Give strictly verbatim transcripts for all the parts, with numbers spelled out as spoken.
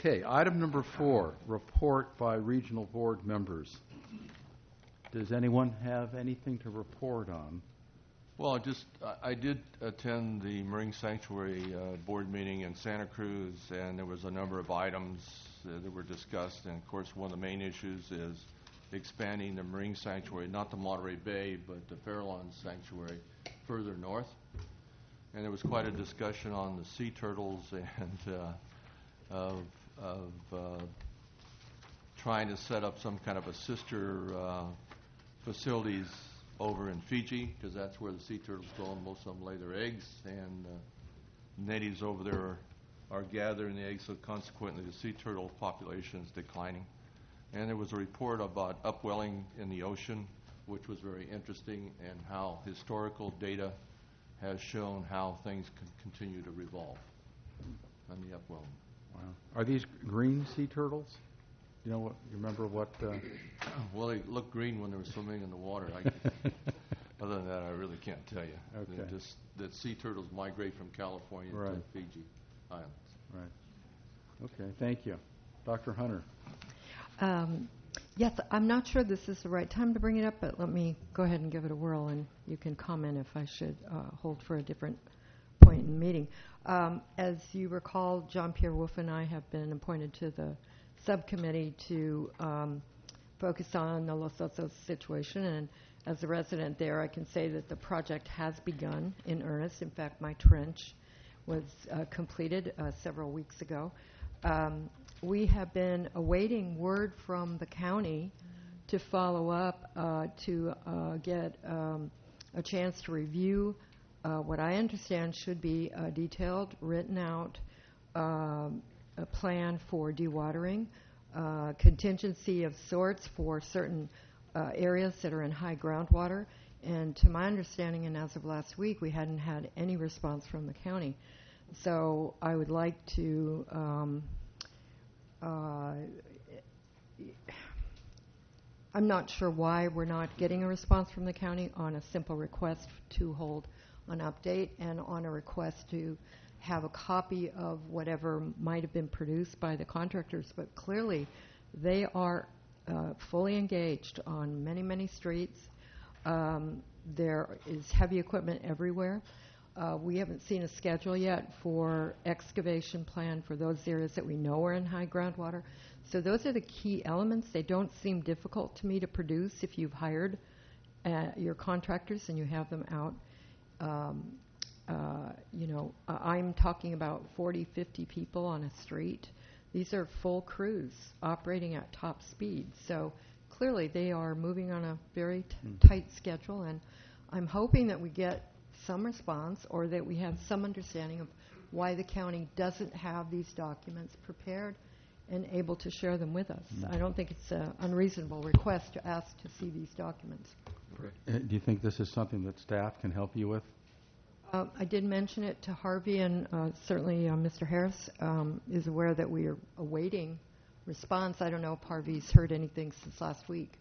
Okay, item number four, report by regional board members. Does anyone have anything to report on? Well, just I, I did attend the Marine Sanctuary uh, board meeting in Santa Cruz, and there was a number of items uh, that were discussed. And of course, one of the main issues is expanding the Marine Sanctuary, not the Monterey Bay, but the Farallon Sanctuary further north. And there was quite a discussion on the sea turtles and uh, of, of uh, trying to set up some kind of a sister uh, facilities over in Fiji, because that's where the sea turtles go, and most of them lay their eggs, and uh, natives over there are, are gathering the eggs, so consequently the sea turtle population is declining. And there was a report about upwelling in the ocean, which was very interesting, and how historical data has shown how things can continue to revolve on the upwelling. Wow. Are these green sea turtles? You know what? You remember what? Uh... Well, they look green when they were swimming in the water. I, other than that, I really can't tell you. Okay. Just that sea turtles migrate from California right. to Fiji Islands. Right. Okay. Thank you, Doctor Hunter. Um, yes, I'm not sure this is the right time to bring it up, but let me go ahead and give it a whirl, and you can comment if I should uh, hold for a different point in the meeting. Um, as you recall, John Pierre Wolf and I have been appointed to the subcommittee to um, focus on the Los Osos situation, and as a resident there, I can say that the project has begun in earnest. In fact, my trench was uh, completed uh, several weeks ago. Um, we have been awaiting word from the county to follow up uh, to uh, get um, a chance to review uh, what I understand should be a detailed, written out um, a plan for dewatering, uh, contingency of sorts for certain uh, areas that are in high groundwater. And to my understanding, and as of last week, we hadn't had any response from the county. So I would like to, um, uh, I'm not sure why we're not getting a response from the county on a simple request to hold an update and on a request to have a copy of whatever might have been produced by the contractors, but clearly they are uh, fully engaged on many, many streets. Um, there is heavy equipment everywhere. Uh, we haven't seen a schedule yet for excavation plan for those areas that we know are in high groundwater. So those are the key elements. They don't seem difficult to me to produce if you've hired uh, your contractors and you have them out. Um, Uh, you know, uh, I'm talking about forty, fifty people on a street. These are full crews operating at top speed. So clearly they are moving on a very t- mm. tight schedule, and I'm hoping that we get some response or that we have some understanding of why the county doesn't have these documents prepared and able to share them with us. Mm. I don't think it's an unreasonable request to ask to see these documents. Uh, do you think this is something that staff can help you with? Uh, I did mention it to Harvey, and uh, certainly uh, Mister Harris um, is aware that we are awaiting response. I don't know if Harvey's heard anything since last week.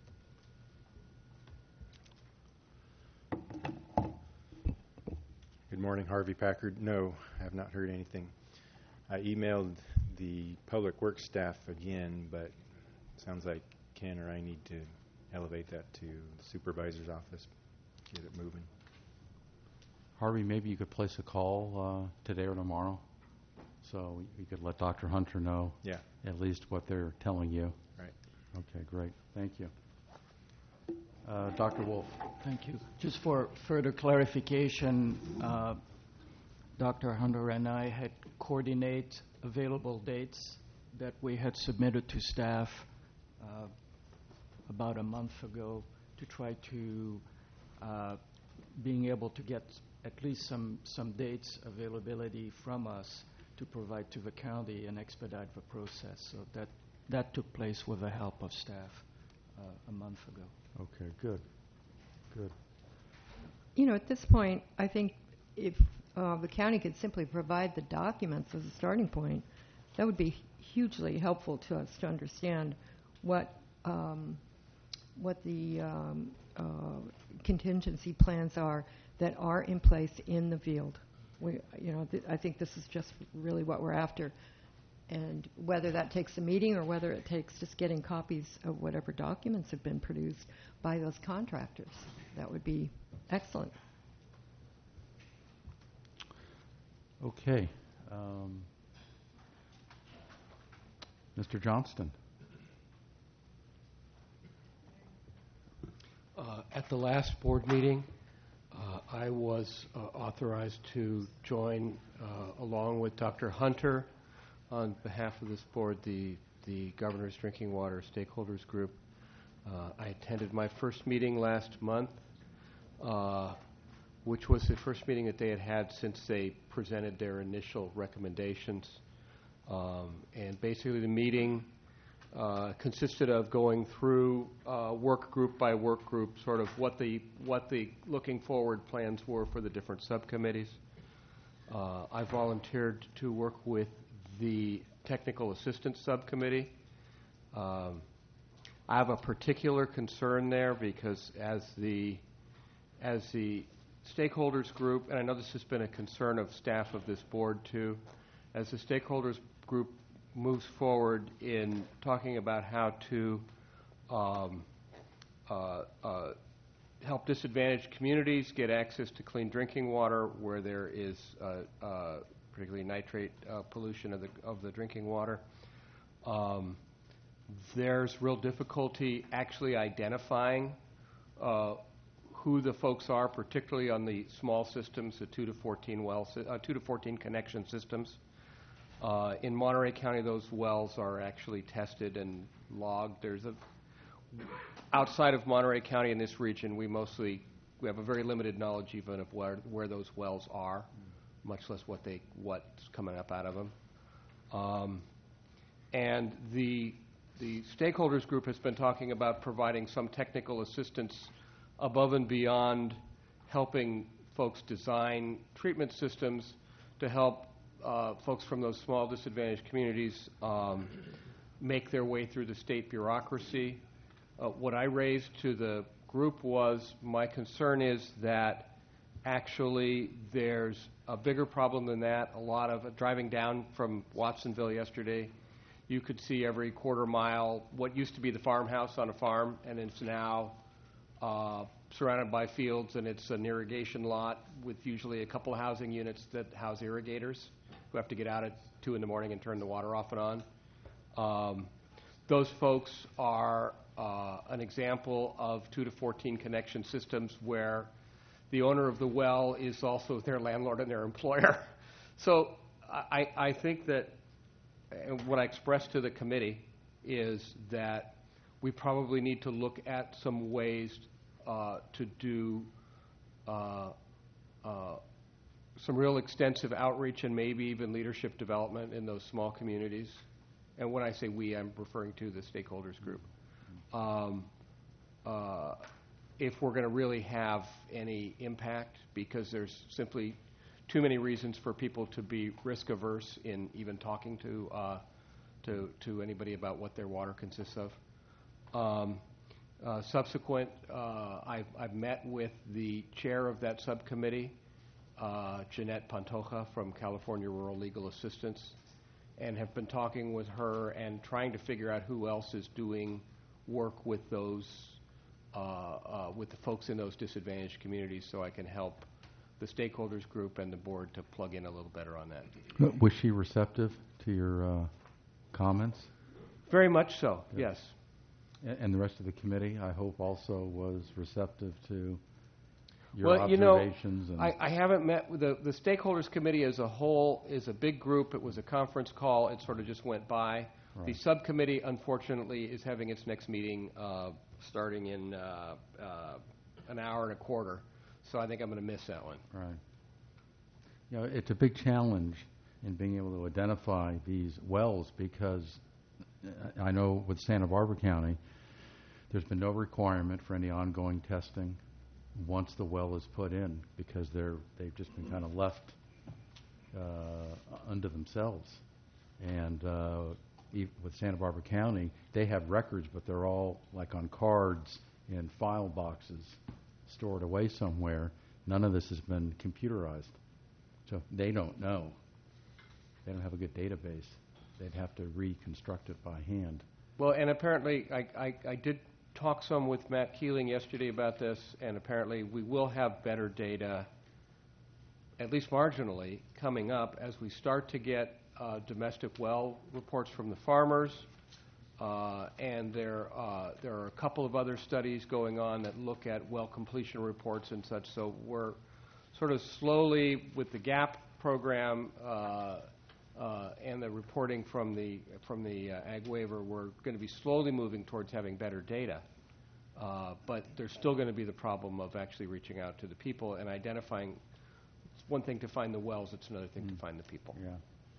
Good morning, Harvey Packard. No, I have not heard anything. I emailed the public works staff again, but it sounds like Ken or I need to elevate that to the supervisor's office, get it moving. Harvey, maybe you could place a call uh, today or tomorrow, so you could let Doctor Hunter know yeah. at least what they're telling you. Right. Okay, great. Thank you. Uh, Doctor Wolf. Thank you. Just for further clarification, uh, Doctor Hunter and I had coordinate available dates that we had submitted to staff uh, about a month ago to try to uh, being able to get at least some, some dates availability from us to provide to the county and expedite the process. So that, that took place with the help of staff uh, a month ago. Okay, good. Good. You know, at this point, I think if uh, the county could simply provide the documents as a starting point, that would be hugely helpful to us to understand what um, what the um, uh, contingency plans are that are in place in the field. We, you know, th- I think this is just really what we're after. And whether that takes a meeting or whether it takes just getting copies of whatever documents have been produced by those contractors, that would be excellent. Okay. Um, Mister Johnston. Uh, At the last board meeting, uh, I was uh, authorized to join, uh, along with Doctor Hunter, on behalf of this board, the, the Governor's Drinking Water Stakeholders Group. Uh, I attended my first meeting last month, uh, which was the first meeting that they had had since they presented their initial recommendations. Um, and basically the meeting uh, consisted of going through uh, work group by work group, sort of what the, what the looking forward plans were for the different subcommittees. Uh, I volunteered to work with the Technical Assistance Subcommittee. Um, I have a particular concern there because as the, as the stakeholders group, and I know this has been a concern of staff of this board too, as the stakeholders group moves forward in talking about how to um, uh, uh, help disadvantaged communities get access to clean drinking water where there is uh, uh, particularly nitrate uh, pollution of the, of the drinking water. Um, there's real difficulty actually identifying uh, who the folks are, particularly on the small systems, the two to fourteen wells, uh, two to fourteen connection systems. Uh, in Monterey County, those wells are actually tested and logged. There's a outside of Monterey County in this region, we mostly we have a very limited knowledge even of where where those wells are, much less what they what's coming up out of them. Um, and the the stakeholders group has been talking about providing some technical assistance above and beyond helping folks design treatment systems to help uh, folks from those small disadvantaged communities um, make their way through the state bureaucracy. Uh, what I raised to the group was my concern is that actually there's a bigger problem than that. A lot of uh, driving down from Watsonville yesterday, you could see every quarter mile what used to be the farmhouse on a farm, and it's now uh, surrounded by fields, and it's an irrigation lot with usually a couple of housing units that house irrigators who have to get out at two in the morning and turn the water off and on. Um, those folks are uh, an example of two to fourteen connection systems where the owner of the well is also their landlord and their employer. So I, I think that and what I expressed to the committee is that we probably need to look at some ways uh, to do uh, uh, some real extensive outreach and maybe even leadership development in those small communities. And when I say we, I'm referring to the stakeholders group. Um, uh, if we're going to really have any impact, because there's simply too many reasons for people to be risk averse in even talking to uh, to to anybody about what their water consists of. Um, uh, subsequent, uh, I've, I've met with the chair of that subcommittee, uh, Jeanette Pantoja from California Rural Legal Assistance, and have been talking with her and trying to figure out who else is doing work with those uh, uh, with the folks in those disadvantaged communities, so I can help the stakeholders group and the board to plug in a little better on that. Was she receptive to your uh, comments? Very much so, Yeah. yes. A- And the rest of the committee, I hope, also was receptive to your Well, you know, observations. and I, I haven't met with the, the stakeholders committee as a whole is a big group. It was a conference call. It sort of just went by. Right. The subcommittee, unfortunately, is having its next meeting uh, starting in uh, uh, an hour and a quarter. So I think I'm going to miss that one. Right. You know, it's a big challenge in being able to identify these wells because uh, I know with Santa Barbara County, there's been no requirement for any ongoing testing once the well is put in because they're they've just been kind of left uh, unto themselves. And uh, e- with Santa Barbara County, they have records, but they're all like on cards in file boxes stored away somewhere. None of this has been computerized. So they don't know. They don't have a good database. they'd have to reconstruct it by hand. Well, and apparently, I, I, I did talk some with Matt Keeling yesterday about this, and apparently we will have better data, at least marginally, coming up as we start to get uh, domestic well reports from the farmers. Uh, and there, uh, there are a couple of other studies going on that look at well completion reports and such. So we're sort of slowly, with the GAP program uh, uh, and the reporting from the from the uh, Ag Waiver, we're going to be slowly moving towards having better data. Uh, but there's still going to be the problem of actually reaching out to the people and identifying. It's one thing to find the wells; it's another thing Mm. to find the people. Yeah.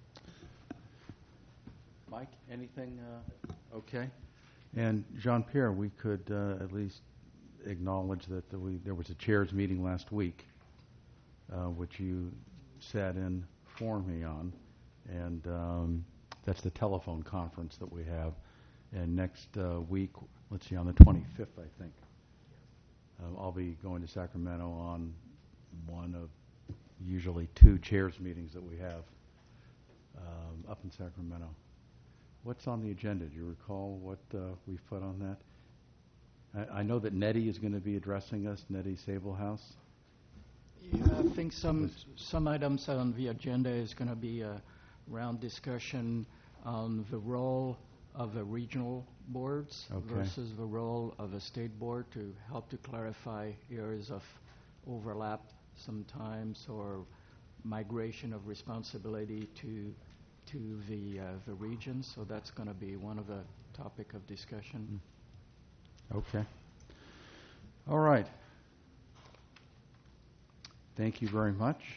Mike, anything? Uh, okay. And Jean-Pierre, we could uh, at least acknowledge that the, we, there was a chairs meeting last week, uh, which you sat in for me on, and um, that's the telephone conference that we have. And next uh, week, let's see, on the twenty-fifth, I think, uh, I'll be going to Sacramento on one of usually two chairs meetings that we have um, up in Sacramento. What's on the agenda? Do you recall what uh, we've put on that? I, I know that Nettie is going to be addressing us, Nettie Sablehouse. Yeah, I think some some items on the agenda is going to be a round discussion on the role of the regional boards Okay. versus the role of a state board to help to clarify areas of overlap sometimes or migration of responsibility to to the uh, the regions. So that's going to be one of the topic of discussion. Okay. All right. Thank you very much.